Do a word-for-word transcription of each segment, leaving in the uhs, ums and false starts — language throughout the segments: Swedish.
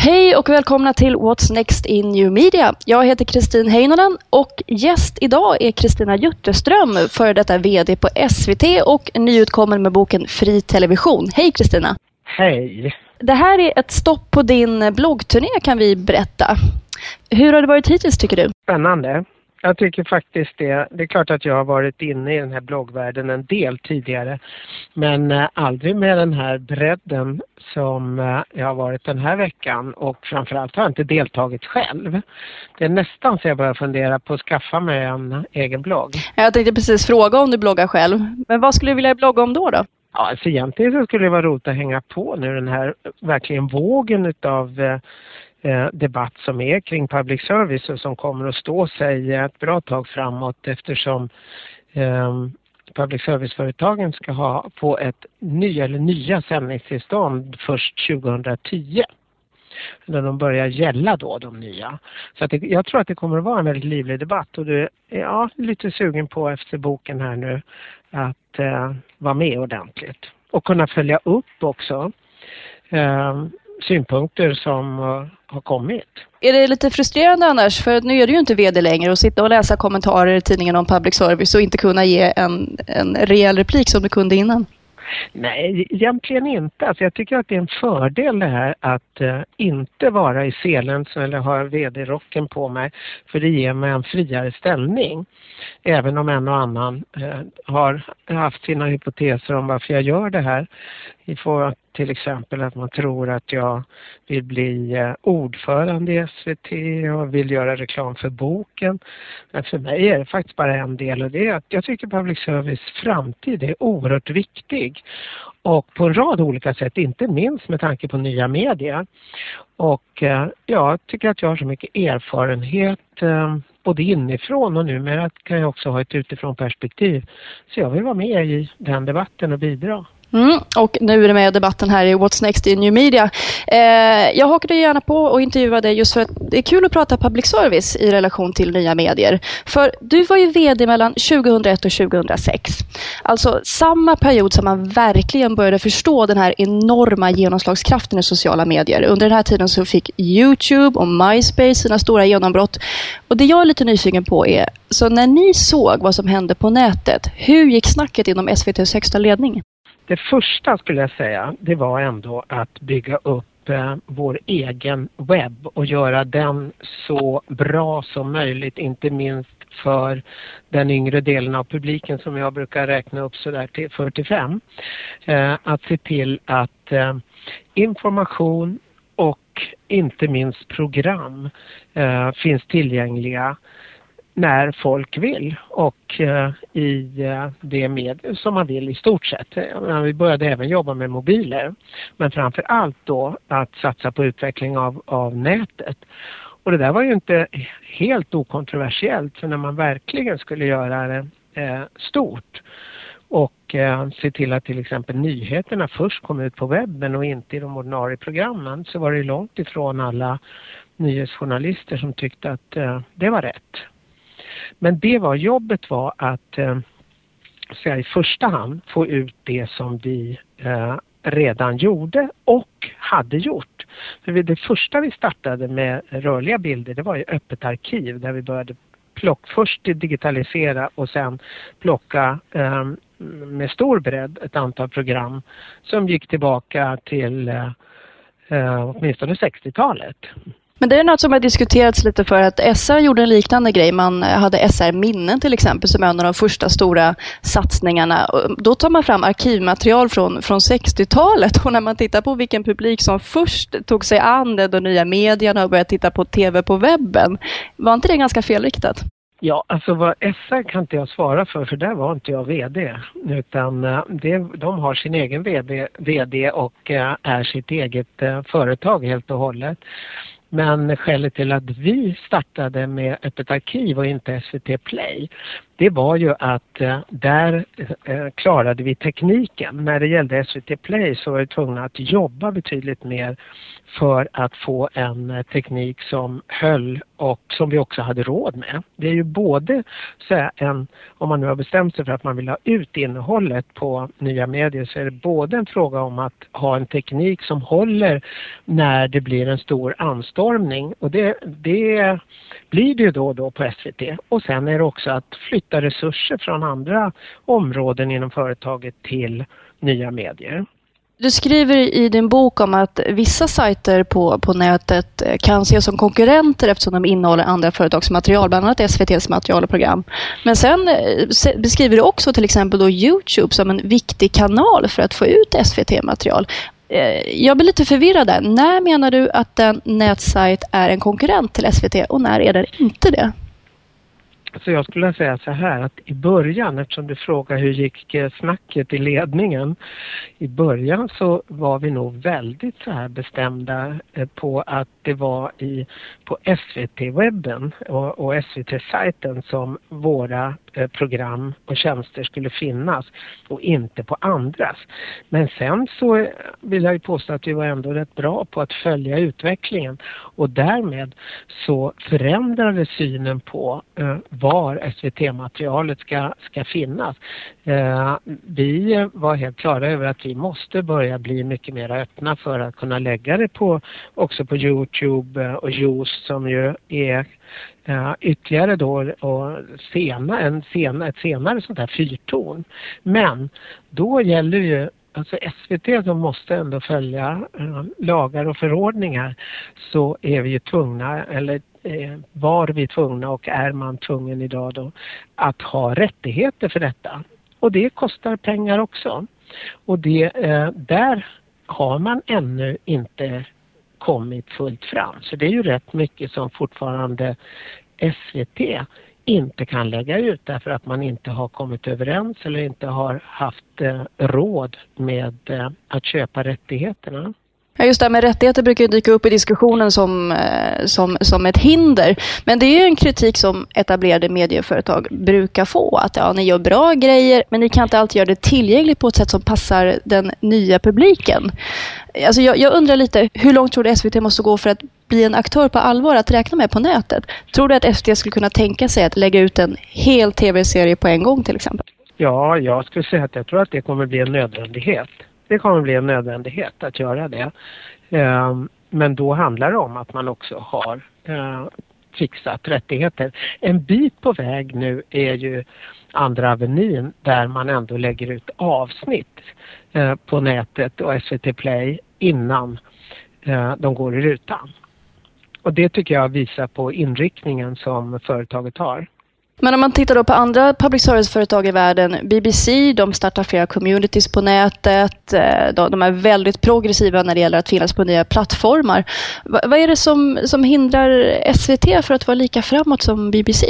Hej och välkomna till What's Next in New Media. Jag heter Kristin Heinonen och gäst idag är Kristina Jutterström, före detta vd på S V T och nyutkommen med boken Fri television. Hej Kristina! Hej! Det här är ett stopp på din bloggturné, kan vi berätta. Hur har det varit hittills, tycker du? Spännande. Jag tycker faktiskt det. Det är klart att jag har varit inne i den här bloggvärlden en del tidigare. Men eh, aldrig med den här bredden som eh, jag har varit den här veckan. Och framförallt har jag inte deltagit själv. Det är nästan så jag börjar fundera på att skaffa mig en egen blogg. Jag tänkte precis fråga om du bloggar själv. Men vad skulle du vilja blogga om då då? Ja, alltså egentligen så skulle det vara roligt att hänga på nu den här verkligen vågen utav eh, debatt som är kring public service och som kommer att stå sig ett bra tag framåt, eftersom eh, public service-företagen ska ha få ett nya eller nya sändningstillstånd först tjugohundratio. När de börjar gälla då, de nya. Så att det, jag tror att det kommer att vara en väldigt livlig debatt, och du är ja, lite sugen på efter boken här nu att eh, vara med ordentligt. Och kunna följa upp också eh, synpunkter som uh, har kommit. Är det lite frustrerande annars? För nu är du ju inte vd längre och sitta och läsa kommentarer i tidningen om public service och inte kunna ge en, en rejäl replik som du kunde innan. Nej, egentligen inte. Alltså jag tycker att det är en fördel det här att uh, inte vara i selen eller ha vd-rocken på mig, för det ger mig en friare ställning. Även om en och annan uh, har haft sina hypoteser om varför jag gör det här. Vi får till exempel att man tror att jag vill bli uh, ordförande i S V T och vill göra reklam för boken. Men för mig är det faktiskt bara en del, och det är att jag tycker public service framtid är oerhört viktig. Och på en rad olika sätt, inte minst med tanke på nya medier. Och uh, jag tycker att jag har så mycket erfarenhet uh, både inifrån, och numera kan jag också ha ett utifrån perspektiv. Så jag vill vara med i den debatten och bidra. Mm, och nu är det med debatten här i What's Next in New Media. Eh, jag hakade gärna på och intervjuade dig just för att det är kul att prata public service i relation till nya medier. För du var ju vd mellan tjugohundraett och tjugohundrasex. Alltså samma period som man verkligen började förstå den här enorma genomslagskraften i sociala medier. Under den här tiden så fick YouTube och MySpace sina stora genombrott. Och det jag är lite nyfiken på är, så när ni såg vad som hände på nätet, hur gick snacket inom S V T:s högsta ledning? Det första skulle jag säga, det var ändå att bygga upp eh, vår egen webb och göra den så bra som möjligt, inte minst för den yngre delen av publiken som jag brukar räkna upp så där till fyrtiofem. Eh, att se till att eh, information och inte minst program eh, finns tillgängliga när folk vill och uh, i uh, det med som man vill i stort sett. Uh, vi började även jobba med mobiler, men framför allt då att satsa på utveckling av, av nätet. Och det där var ju inte helt okontroversiellt, för när man verkligen skulle göra det uh, stort och uh, se till att till exempel nyheterna först kom ut på webben och inte i de ordinarie programmen, så var det långt ifrån alla nyhetsjournalister som tyckte att uh, det var rätt. Men det var jobbet var att eh, så i första hand få ut det som vi eh, redan gjorde och hade gjort. För det första vi startade med rörliga bilder, det var ju öppet arkiv där vi började plocka, först digitalisera och sen plocka eh, med stor bredd ett antal program som gick tillbaka till eh, eh, åtminstone sextiotalet. Men det är något som har diskuterats lite, för att S R gjorde en liknande grej. Man hade S R-minnen till exempel som en av de första stora satsningarna. Då tar man fram arkivmaterial från, från sextiotalet, och när man tittar på vilken publik som först tog sig an de nya medierna och började titta på tv på webben, var inte det ganska felriktat? Ja, alltså vad S R kan inte jag svara för, för där var inte jag vd. Utan det, de har sin egen vd, vd och är sitt eget företag helt och hållet. Men skälet till att vi startade med öppet arkiv och inte S V T Play, det var ju att eh, där eh, klarade vi tekniken. När det gällde S V T Play så var vi tvungna att jobba betydligt mer för att få en eh, teknik som höll och som vi också hade råd med. Det är ju både så här, en, om man nu har bestämt sig för att man vill ha ut innehållet på nya medier, så är det både en fråga om att ha en teknik som håller när det blir en stor anstormning, och det, det blir det ju då och då på S V T, och sen är det också att flytta resurser från andra områden inom företaget till nya medier. Du skriver i din bok om att vissa sajter på, på nätet kan ses som konkurrenter eftersom de innehåller andra företags material, bland annat S V T:s material och program. Men sen beskriver du också till exempel då YouTube som en viktig kanal för att få ut S V T-material. Jag blir lite förvirrad där. När menar du att en nätsajt är en konkurrent till S V T och när är den inte det? Så jag skulle säga så här, att i början, eftersom du frågar hur gick snacket i ledningen, i början så var vi nog väldigt så här bestämda på att det var i, på S V T-webben och, och S V T-sajten som våra eh, program och tjänster skulle finnas och inte på andras. Men sen så vill jag ju påstå att vi var ändå rätt bra på att följa utvecklingen, och därmed så förändrade synen på eh, var S V T-materialet ska, ska finnas. Eh, vi var helt klara över att vi måste börja bli mycket mer öppna för att kunna lägga det på, också på YouTube och Yoast, som ju är eh, ytterligare då och sena, en sena, ett senare sånt här fyrtorn. Men då gäller ju alltså S V T, som måste ändå följa eh, lagar och förordningar, så är vi ju tvungna, eller eh, var vi tvungna och är man tvungen idag då att ha rättigheter för detta. Och det kostar pengar också. Och det, eh, där har man ännu inte kommit fullt fram. Så det är ju rätt mycket som fortfarande S V T inte kan lägga ut därför att man inte har kommit överens eller inte har haft eh, råd med eh, att köpa rättigheterna. Ja, just det, med rättigheter brukar ju dyka upp i diskussionen som, eh, som, som ett hinder. Men det är ju en kritik som etablerade medieföretag brukar få. Att ja, ni gör bra grejer, men ni kan inte alltid göra det tillgängligt på ett sätt som passar den nya publiken. Alltså jag, jag undrar lite, hur långt tror du S V T måste gå för att bli en aktör på allvar att räkna med på nätet? Tror du att S V T skulle kunna tänka sig att lägga ut en hel tv-serie på en gång till exempel? Ja, jag skulle säga att jag tror att det kommer bli en nödvändighet. Det kommer bli en nödvändighet att göra det. Men då handlar det om att man också har fixat rättigheter. En bit på väg nu är ju Andra Avenyn, där man ändå lägger ut avsnitt på nätet och S V T Play innan de går i rutan. Och det tycker jag visar på inriktningen som företaget har. Men om man tittar då på andra public service-företag i världen, B B C, de startar flera communities på nätet, de är väldigt progressiva när det gäller att finnas på nya plattformar. Vad är det som, som hindrar S V T för att vara lika framåt som B B C?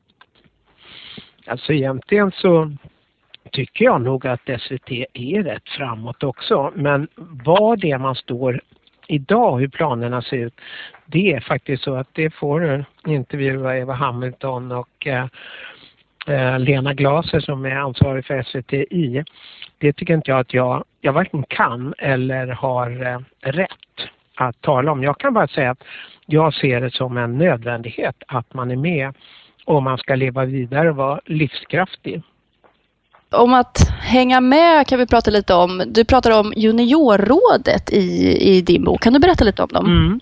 Alltså egentligen så tycker jag nog att S V T är rätt framåt också, men vad det man står idag, hur planerna ser ut, det är faktiskt så att det får intervjua Eva Hamilton och eh, Lena Glaser som är ansvarig för S V T I. Det tycker inte jag att jag, jag varken kan eller har eh, rätt att tala om. Jag kan bara säga att jag ser det som en nödvändighet att man är med om man ska leva vidare och vara livskraftig. Om att hänga med kan vi prata lite om. Du pratar om juniorrådet i, i din bok. Kan du berätta lite om dem? Mm.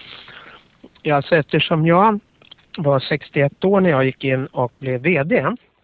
Ja, så eftersom jag var sextioett år när jag gick in och blev vd,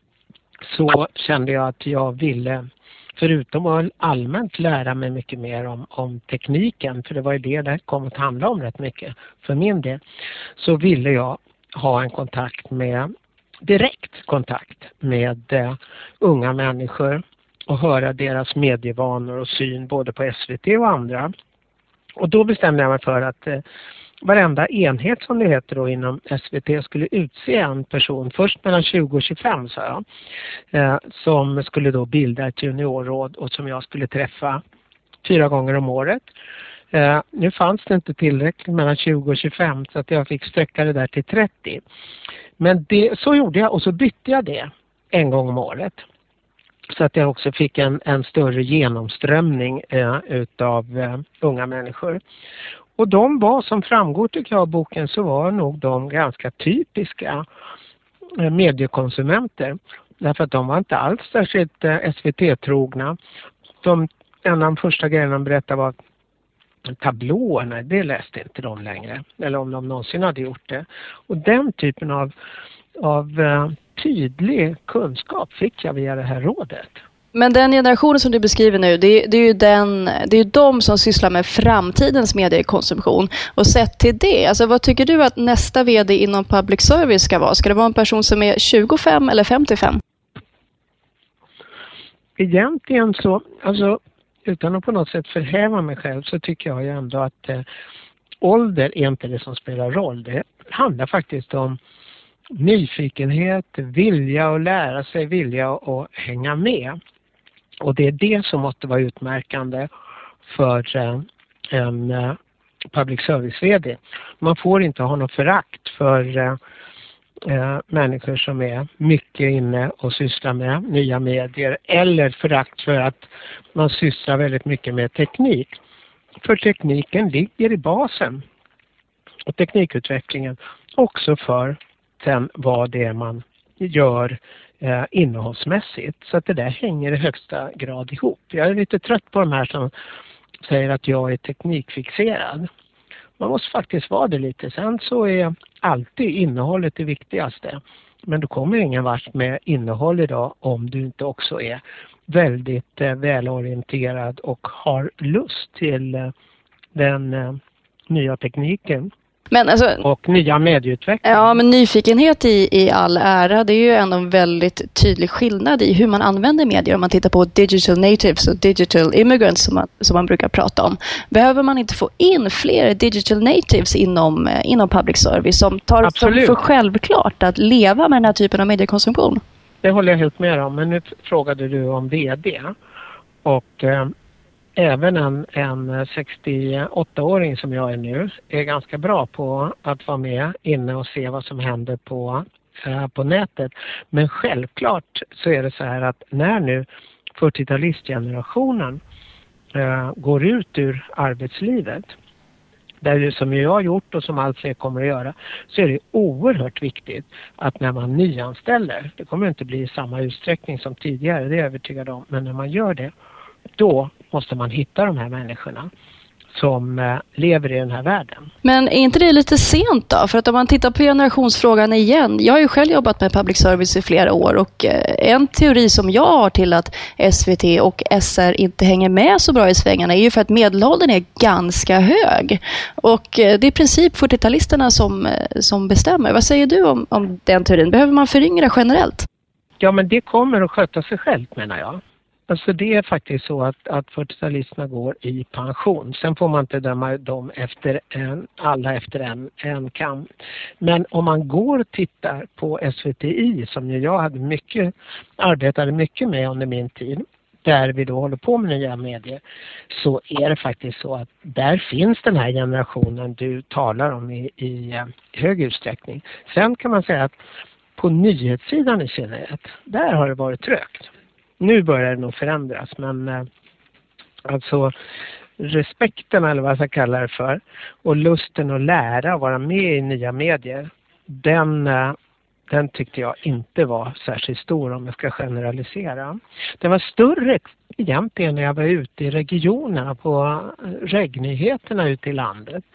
så kände jag att jag ville, förutom att allmänt lära mig mycket mer om, om tekniken, för det var ju det det kom att handla om rätt mycket för min del, så ville jag ha en kontakt med direkt kontakt med eh, unga människor och höra deras medievanor och syn både på S V T och andra. Och då bestämde jag mig för att eh, varenda enhet som det heter då inom S V T skulle utse en person, först mellan tjugo och tjugofem sa jag, eh, som skulle då bilda ett juniorråd och som jag skulle träffa fyra gånger om året. Uh, nu fanns det inte tillräckligt mellan tjugo och tjugofem så att jag fick sträcka det där till trettio. Men det, så gjorde jag och så bytte jag det en gång om året. Så att jag också fick en, en större genomströmning uh, utav uh, unga människor. Och de var, som framgår tycker jag av boken, så var nog de ganska typiska mediekonsumenter. Därför att de var inte alls särskilt S V T-trogna. De, en av de första grejerna de berättade var att tablåerna, det läste inte de längre. Eller om de någonsin hade gjort det. Och den typen av, av uh, tydlig kunskap fick jag via det här rådet. Men den generationen som du beskriver nu, det är, det är ju den, det är ju de som sysslar med framtidens mediekonsumtion. Och sett till det, alltså vad tycker du att nästa vd inom public service ska vara? Ska det vara en person som är tjugofem eller femtiofem? Egentligen så, alltså utan att på något sätt förhäva mig själv, så tycker jag ju ändå att eh, ålder är inte det som spelar roll. Det handlar faktiskt om nyfikenhet, vilja att lära sig, vilja att hänga med. Och det är det som måste vara utmärkande för eh, en eh, public service-vd. Man får inte ha något förakt för eh, eh, människor som är mycket inne och sysslar med nya medier, eller förakt för att man sysslar väldigt mycket med teknik. För tekniken ligger i basen, och teknikutvecklingen också för sen vad det är man gör eh, innehållsmässigt. Så att det där hänger i högsta grad ihop. Jag är lite trött på de här som säger att jag är teknikfixerad. Man måste faktiskt vara det lite. Sen så är alltid innehållet det viktigaste. Men du kommer ingen vart med innehåll idag om du inte också är väldigt eh, välorienterad och har lust till eh, den eh, nya tekniken. Men alltså, och nya medieutveckling. Ja, men nyfikenhet i, i all ära, det är ju ändå en väldigt tydlig skillnad i hur man använder medier. Om man tittar på digital natives och digital immigrants som man, som man brukar prata om. Behöver man inte få in fler digital natives inom, inom public service som tar Absolut. för självklart att leva med den här typen av mediekonsumtion? Det håller jag helt med om, men nu frågade du om vd. Och eh, även en, en sextioåttaåring som jag är nu är ganska bra på att vara med inne och se vad som händer på, eh, på nätet. Men självklart så är det så här att när nu fyrtiotalistgenerationen eh, går ut ur arbetslivet, där det som jag har gjort och som allt fler kommer att göra, så är det oerhört viktigt att när man nyanställer, det kommer inte bli i samma utsträckning som tidigare, det är jag övertygad om, men när man gör det, då måste man hitta de här människorna som eh, lever i den här världen. Men är inte det lite sent då? För att om man tittar på generationsfrågan igen. Jag har ju själv jobbat med public service i flera år. Och eh, en teori som jag har till att S V T och S R inte hänger med så bra i svängarna är ju för att medelåldern är ganska hög. Och eh, det är i princip fyrtiotalisterna som, eh, som bestämmer. Vad säger du om, om den teorin? Behöver man föryngra generellt? Ja, men det kommer att sköta sig själv, menar jag. Alltså det är faktiskt så att, att fyrtiotalisterna går i pension. Sen får man inte döma dem efter en, alla efter en, en kam. Men om man går och tittar på S V T I, som ju jag hade mycket, arbetade mycket med under min tid, där vi då håller på med nya medier, så är det faktiskt så att där finns den här generationen du talar om i, i hög utsträckning. Sen kan man säga att på nyhetssidan i synnerhet, där har det varit trögt. Nu börjar det nog förändras, men eh, alltså respekten, eller vad jag ska kalla det för, och lusten att lära och vara med i nya medier, den, eh, den tyckte jag inte var särskilt stor, om jag ska generalisera. Den var större egentligen när jag var ute i regionerna på regnyheterna ute i landet.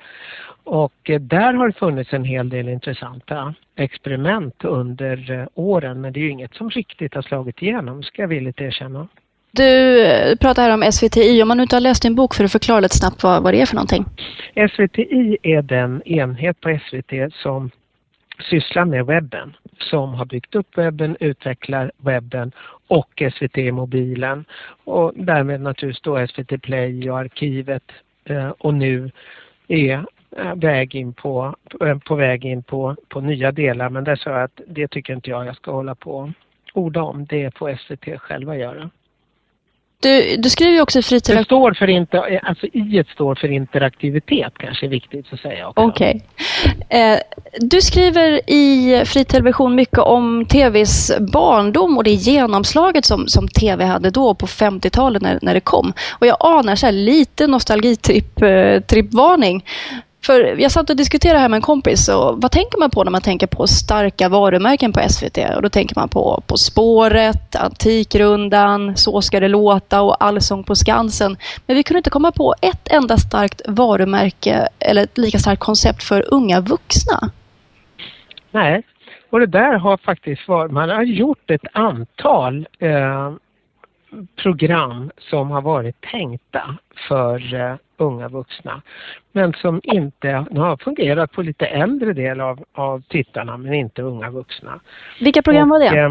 Och eh, där har det funnits en hel del intressanta experiment under eh, åren, men det är ju inget som riktigt har slagit igenom, ska jag villigt erkänna. Du pratar här om S V T I. Om man inte har läst din bok, för att förklara lite snabbt vad, vad det är för någonting. S V T I är den enhet på S V T som sysslar med webben, som har byggt upp webben, utvecklar webben och S V T-mobilen, och därmed naturligtvis då S V T Play och arkivet, eh, och nu är väg in på, på väg in på, på nya delar, men det sa jag att det tycker inte jag jag ska hålla på orda om. Det får S V T själva göra. Du, du skriver ju också i fritid... Det står för inte, alltså i ett står för interaktivitet, kanske är viktigt att säga också. Okej. Okay. Eh, du skriver i fritelevision mycket om tvs barndom och det genomslaget som, som tv hade då på femtiotalet när, när det kom. Och jag anar så här lite nostalgitrippvarning. För jag satt och diskuterade här med en kompis, och vad tänker man på när man tänker på starka varumärken på S V T? Och då tänker man på På spåret, Antikrundan, Så ska det låta och Allsång på Skansen. Men vi kunde inte komma på ett enda starkt varumärke eller ett lika starkt koncept för unga vuxna. Nej, och det där har faktiskt varit, man har gjort ett antal eh, program som har varit tänkta för eh, unga vuxna, men som inte har fungerat på lite äldre del av, av tittarna, men inte unga vuxna. Vilka program och, var det? Eh,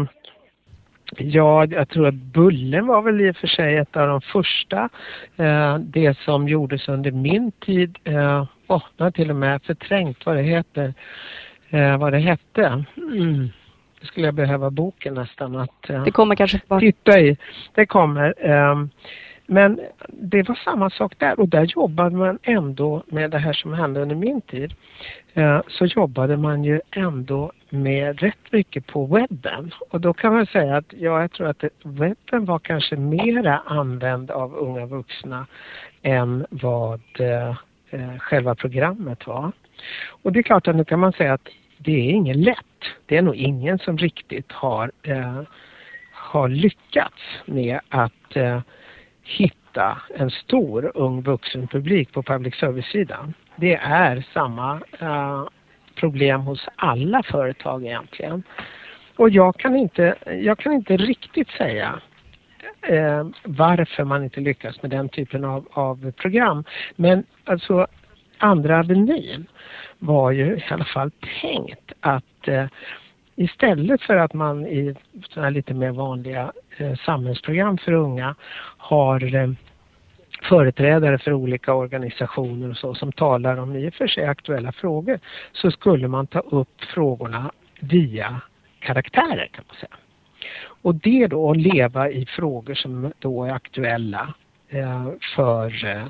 ja, jag tror att Bullen var väl i och för sig ett av de första. Eh, det som gjordes under min tid, eh, oh, jag har till och med förträngt vad det heter. Eh, vad det hette. Mm. Det skulle jag behöva boken nästan att eh, det kommer kanske bara... titta i. Det kommer. Eh, men det var samma sak där, och där jobbade man ändå med det här som hände under min tid. Eh, så jobbade man ju ändå med rätt mycket på webben. Och då kan man säga att ja, jag tror att det, webben var kanske mera använd av unga vuxna än vad eh, själva programmet var. Och det är klart att nu kan man säga att det är inget lätt. Det är nog ingen som riktigt har, eh, har lyckats med att eh, hitta en stor ung vuxen publik på public service-sidan. Det är samma eh, problem hos alla företag egentligen. Och jag kan inte, jag kan inte riktigt säga eh, varför man inte lyckas med den typen av, av program. Men alltså Andra Avenyn var ju i alla fall tänkt att eh, istället för att man i sådana lite mer vanliga eh, samhällsprogram för unga har eh, företrädare för olika organisationer och så som talar om i och för sig aktuella frågor, så skulle man ta upp frågorna via karaktärer, kan man säga. Och det då att leva i frågor som då är aktuella eh, för eh,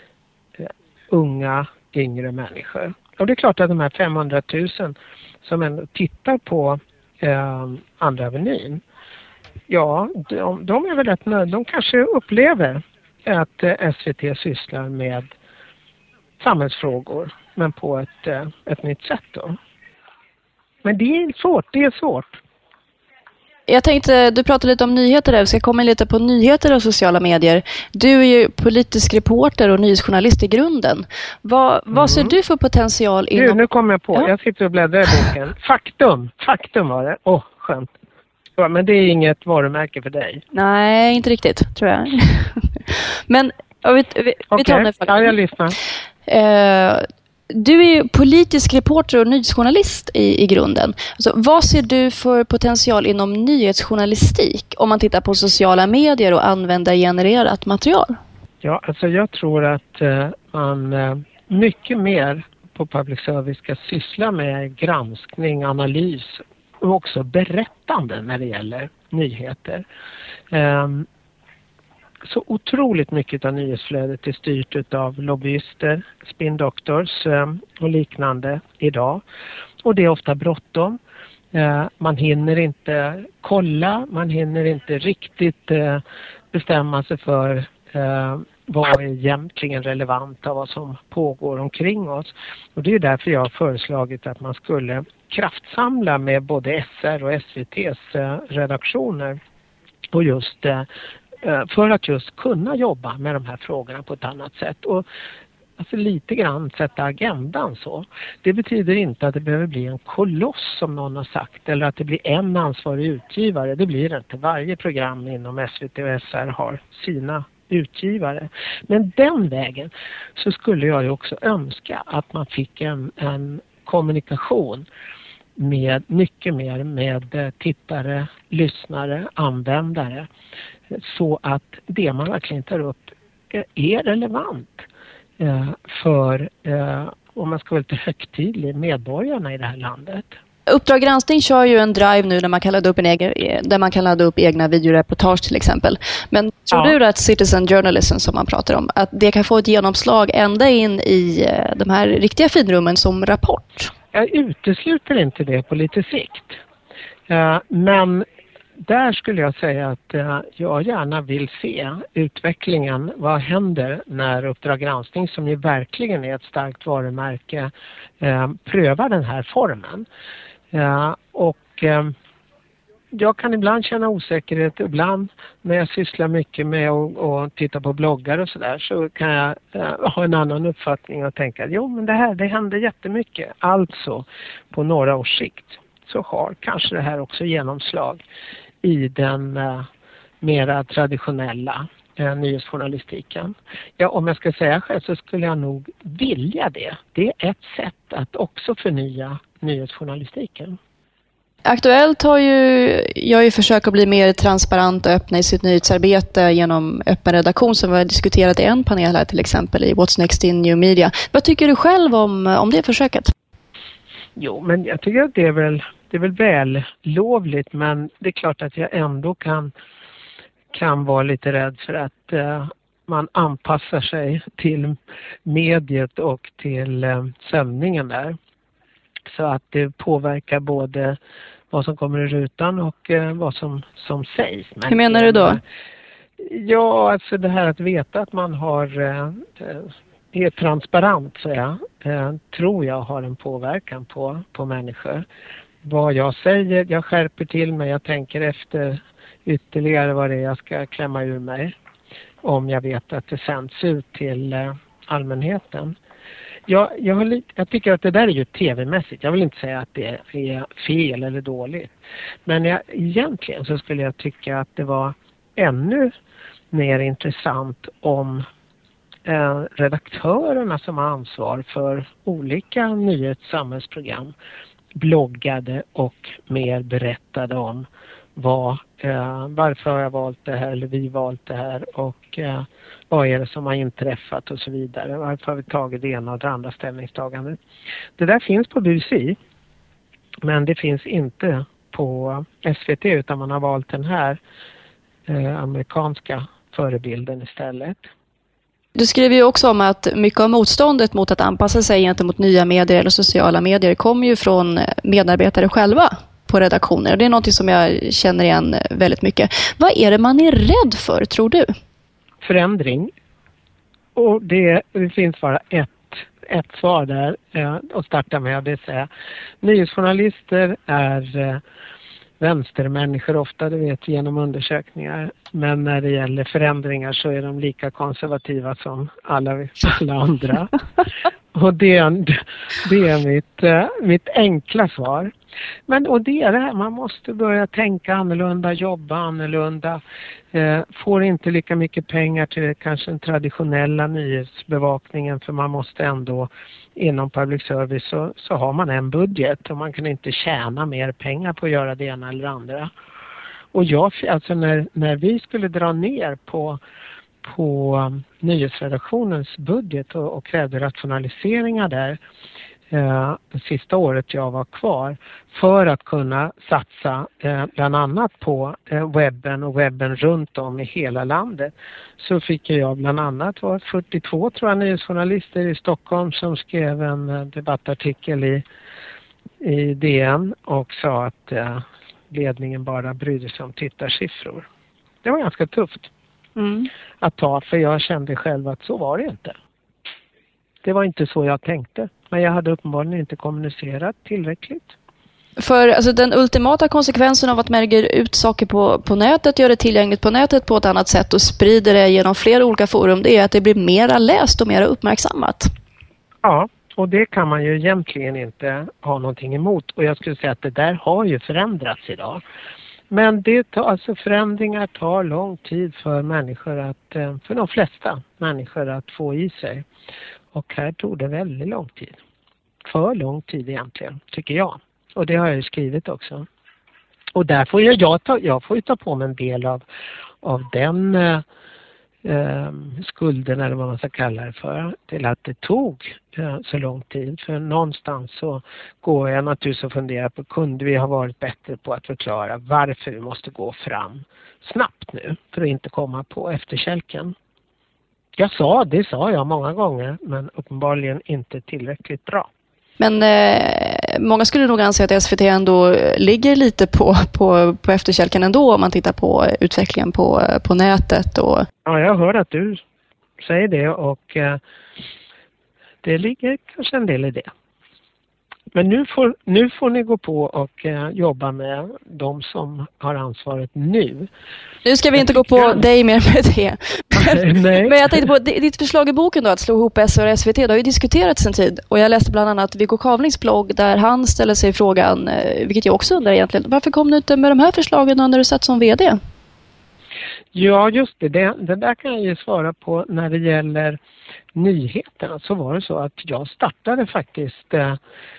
unga, yngre människor. Och det är klart att de här femhundratusen som ändå tittar på eh, Andra Avenyn, ja, de, de är väl rätt nöjda. De kanske upplever att eh, S V T sysslar med samhällsfrågor, men på ett, eh, ett nytt sätt då. Men det är svårt, det är svårt. Jag tänkte, du pratade lite om nyheter där. Vi ska komma in lite på nyheter och sociala medier. Du är ju politisk reporter och nyhetsjournalist i grunden. Vad, mm. vad ser du för potential inom... Nu, nu kommer jag på. Ja. Jag sitter och bläddrar i boken. Faktum. Faktum var det. Åh, oh, skönt. Ja, men det är inget varumärke för dig. Nej, inte riktigt, tror jag. Men vi, vi, vi okay. tar det faktum. Ja, jag lyssnar. Eh, Du är ju politisk reporter och nyhetsjournalist i, i grunden. Alltså, vad ser du för potential inom nyhetsjournalistik om man tittar på sociala medier och användargenererat material? Ja, alltså jag tror att eh, man eh, mycket mer på public service ska syssla med granskning, analys och också berättande när det gäller nyheter. Eh, Så otroligt mycket av nyhetsflödet är styrt av lobbyister, spin doctors eh, och liknande idag. Och det är ofta bråttom. Eh, man hinner inte kolla, man hinner inte riktigt eh, bestämma sig för eh, vad är egentligen relevant av vad som pågår omkring oss. Och det är därför jag har föreslagit att man skulle kraftsamla med både S R och S V T:s eh, redaktioner och just eh, för att just kunna jobba med de här frågorna på ett annat sätt och alltså lite grann sätta agendan så. Det betyder inte att det behöver bli en koloss som någon har sagt eller att det blir en ansvarig utgivare. Det blir det inte. Varje program inom S V T och S R har sina utgivare. Men den vägen så skulle jag ju också önska att man fick en, en kommunikation med mycket mer med tittare, lyssnare, användare. Så att det man verkligen tar upp är relevant för, om man ska vara lite högtidlig, medborgarna i det här landet. Uppdrag granskning kör ju en drive nu där man kan ladda upp, en egen, där man kan ladda upp egna videoreportage till exempel. Men tror ja. du att citizen journalism som man pratar om, att det kan få ett genomslag ända in i de här riktiga finrummen som Rapport? Jag utesluter inte det på lite sikt. Uh, men där skulle jag säga att uh, jag gärna vill se utvecklingen. Vad händer när Uppdrag granskning, som ju verkligen är ett starkt varumärke, uh, prövar den här formen. Uh, och uh, jag kan ibland känna osäkerhet. Ibland när jag sysslar mycket med att och titta på bloggar och sådär, så kan jag uh, ha en annan uppfattning och tänka att jo, men det här, det händer jättemycket. Alltså på några års sikt så har kanske det här också genomslag i den uh, mera traditionella uh, nyhetsjournalistiken. Ja, om jag ska säga själv så skulle jag nog vilja det. Det är ett sätt att också förnya nyhetsjournalistiken. Aktuellt har ju, jag har ju försökt att bli mer transparent och öppna i sitt nyhetsarbete genom öppen redaktion som vi har diskuterat i en panel här till exempel i What's Next in New Media. Vad tycker du själv om, om det försöket? Jo, men jag tycker att det är väl, det är väl vällovligt, men det är klart att jag ändå kan, kan vara lite rädd för att uh, man anpassar sig till mediet och till uh, sändningen där. Så att det påverkar både vad som kommer i rutan och uh, vad som, som sägs. Men hur menar du då? Ja, alltså det här att veta att man har uh, är transparent, så jag, uh, tror jag har en påverkan på, på människor. Vad jag säger, jag skärper till mig, jag tänker efter ytterligare vad det är jag ska klämma ur mig. Om jag vet att det sänds ut till uh, allmänheten. Jag, jag, har lite, jag tycker att det där är ju tv-mässigt. Jag vill inte säga att det är fel eller dåligt. Men jag, egentligen så skulle jag tycka att det var ännu mer intressant om eh, redaktörerna som har ansvar för olika nyhetssamhällsprogram bloggade och mer berättade om vad, eh, varför har jag valt det här eller vi valt det här och eh, vad är det som har inträffat och så vidare. Varför har vi tagit det ena och det andra ställningstagandet. Det där finns på B B C, men det finns inte på S V T, utan man har valt den här eh, amerikanska förebilden istället. Du skriver ju också om att mycket av motståndet mot att anpassa sig gentemot nya medier eller sociala medier kommer ju från medarbetare själva på redaktioner. Det är något som jag känner igen väldigt mycket. Vad är det man är rädd för, tror du? Förändring. Och det, det finns bara ett, ett svar där eh, att starta med. Det säga, nyhetsjournalister är eh, vänstermänniskor ofta, det vet vi genom undersökningar. Men när det gäller förändringar så är de lika konservativa som alla, alla andra. Och det är, det är mitt, eh, mitt enkla svar. Men och det är det här, man måste börja tänka annorlunda, jobba annorlunda. Eh, får inte lika mycket pengar till kanske den traditionella nyhetsbevakningen, för man måste ändå inom public service så, så har man en budget och man kan inte tjäna mer pengar på att göra det ena eller andra. Och jag, alltså när, när vi skulle dra ner på på um, nyhetsredaktionens budget och, och krävde rationaliseringar där eh, det sista året jag var kvar för att kunna satsa eh, bland annat på eh, webben och webben runt om i hela landet, så fick jag bland annat var fyrtiotvå tror jag nyhetsjournalister i Stockholm som skrev en eh, debattartikel i, i D N och sa att eh, ledningen bara brydde sig om tittarsiffror. Det var ganska tufft. Mm. Att ta, för jag kände själv att så var det inte. Det var inte så jag tänkte, men jag hade uppenbarligen inte kommunicerat tillräckligt. För alltså, den ultimata konsekvensen av att man lägger ut saker på, på nätet, gör det tillgängligt på nätet på ett annat sätt och sprider det genom flera olika forum, det är att det blir mera läst och mera uppmärksammat. Ja, och det kan man ju egentligen inte ha någonting emot. Och jag skulle säga att det där har ju förändrats idag. Men det tar, alltså förändringar tar lång tid för människor att, för de flesta människor att få i sig. Och här tog det väldigt lång tid. För lång tid egentligen, tycker jag. Och det har jag ju skrivit också. Och där får jag, jag, ta, jag får ju ta på mig en del av, av den eh, eh, skulden eller vad man ska kalla det för, till att det tog eh, så lång tid. För någonstans så går jag naturligtvis och funderar på, kunde vi ha varit bättre på att förklara varför vi måste gå fram snabbt nu för att inte komma på efterkälken. Jag sa, det sa jag många gånger, men uppenbarligen inte tillräckligt bra. Men eh, många skulle nog anse att S V T ändå ligger lite på, på, på efterkälken ändå om man tittar på utvecklingen på, på nätet. Och... Ja, jag hör att du säger det och eh, det ligger kanske en del i det. Men nu får, nu får ni gå på och eh, jobba med de som har ansvaret nu. Nu ska vi inte gå på jag... dig mer med det. Nej. Men jag tänkte på ditt förslag i boken då, att slå ihop S R och S V T. Det har ju diskuterats en tid. Och jag läste bland annat Viggo Kavlings blogg där han ställer sig frågan, vilket jag också undrar egentligen, varför kom du inte med de här förslagen när du satt som vd? Ja, just det. det. Det där kan jag ju svara på när det gäller nyheterna. Så var det så att jag startade faktiskt... Eh,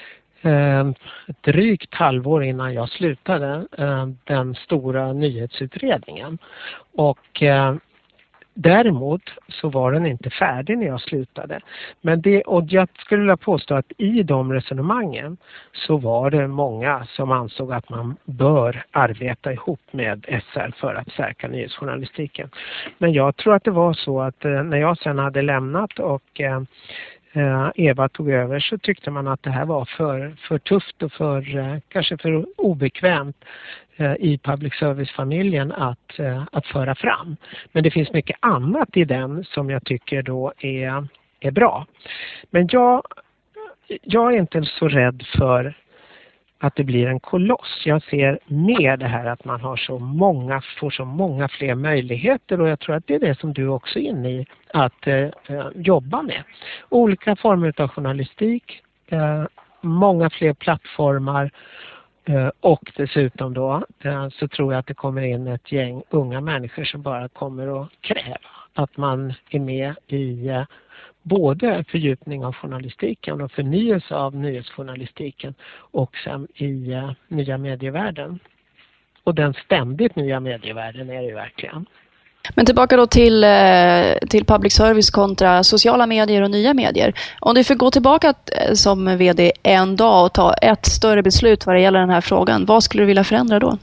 ett drygt halvår innan jag slutade den stora nyhetsutredningen. Och däremot så var den inte färdig när jag slutade. Men det, och jag skulle vilja påstå att i de resonemangen så var det många som ansåg att man bör arbeta ihop med S R för att stärka nyhetsjournalistiken. Men jag tror att det var så att när jag sen hade lämnat och Eva tog över så tyckte man att det här var för, för tufft och för, kanske för obekvämt i public service-familjen att, att föra fram. Men det finns mycket annat i den som jag tycker då är, är bra. Men jag, jag är inte så rädd för att det blir en koloss. Jag ser mer det här att man har så många, får så många fler möjligheter, och jag tror att det är det som du också är inne i att eh, jobba med. Olika former av journalistik, eh, många fler plattformar eh, och dessutom då eh, så tror jag att det kommer in ett gäng unga människor som bara kommer att kräva att man är med i eh, både fördjupning av journalistiken och förnyelse av nyhetsjournalistiken och sen i uh, nya medievärlden. Och den ständigt nya medievärlden är det ju verkligen. Men tillbaka då till, till public service kontra sociala medier och nya medier. Om du får gå tillbaka som vd en dag och ta ett större beslut vad det gäller den här frågan, vad skulle du vilja förändra då?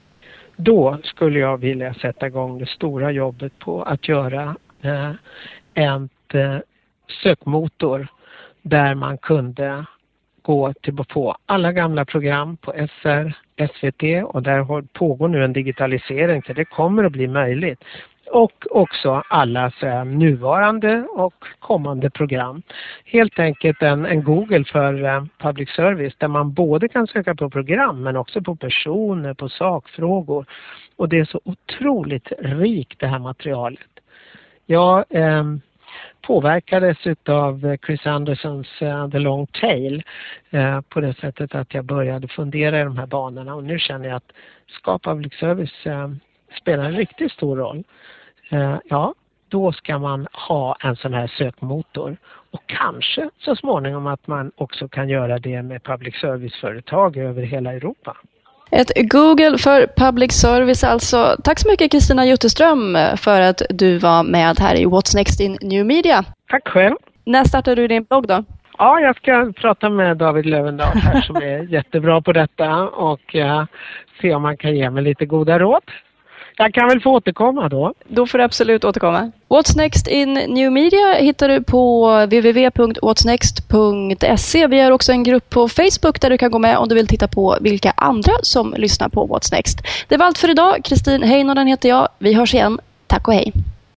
Då skulle jag vilja sätta igång det stora jobbet på att göra eh, en eh, sökmotor där man kunde gå till på alla gamla program på S R, S V T, och där pågår nu en digitalisering så det kommer att bli möjligt. Och också alla så här, nuvarande och kommande program. Helt enkelt en, en Google för uh, public service där man både kan söka på program men också på personer, på sakfrågor. Och det är så otroligt rikt det här materialet. Jag eh, påverkades av Chris Andersons uh, The Long Tail uh, på det sättet att jag började fundera i de här banorna. Och nu känner jag att ska public service uh, spela en riktigt stor roll. Uh, ja, då ska man ha en sån här sökmotor. Och kanske så småningom att man också kan göra det med public service-företag över hela Europa. Ett Google för public service alltså. Tack så mycket Kristina Jutterström för att du var med här i What's Next in New Media. Tack själv. När startar du din blogg då? Ja, jag ska prata med David Lövendahl här som är jättebra på detta och uh, se om man kan ge mig lite goda råd. Jag kan väl få återkomma då. Då får du absolut återkomma. What's Next in New Media hittar du på w w w punkt whats next punkt se. Vi har också en grupp på Facebook där du kan gå med om du vill titta på vilka andra som lyssnar på What's Next. Det var allt för idag. Kristin Heinonen heter jag. Vi hörs igen. Tack och hej.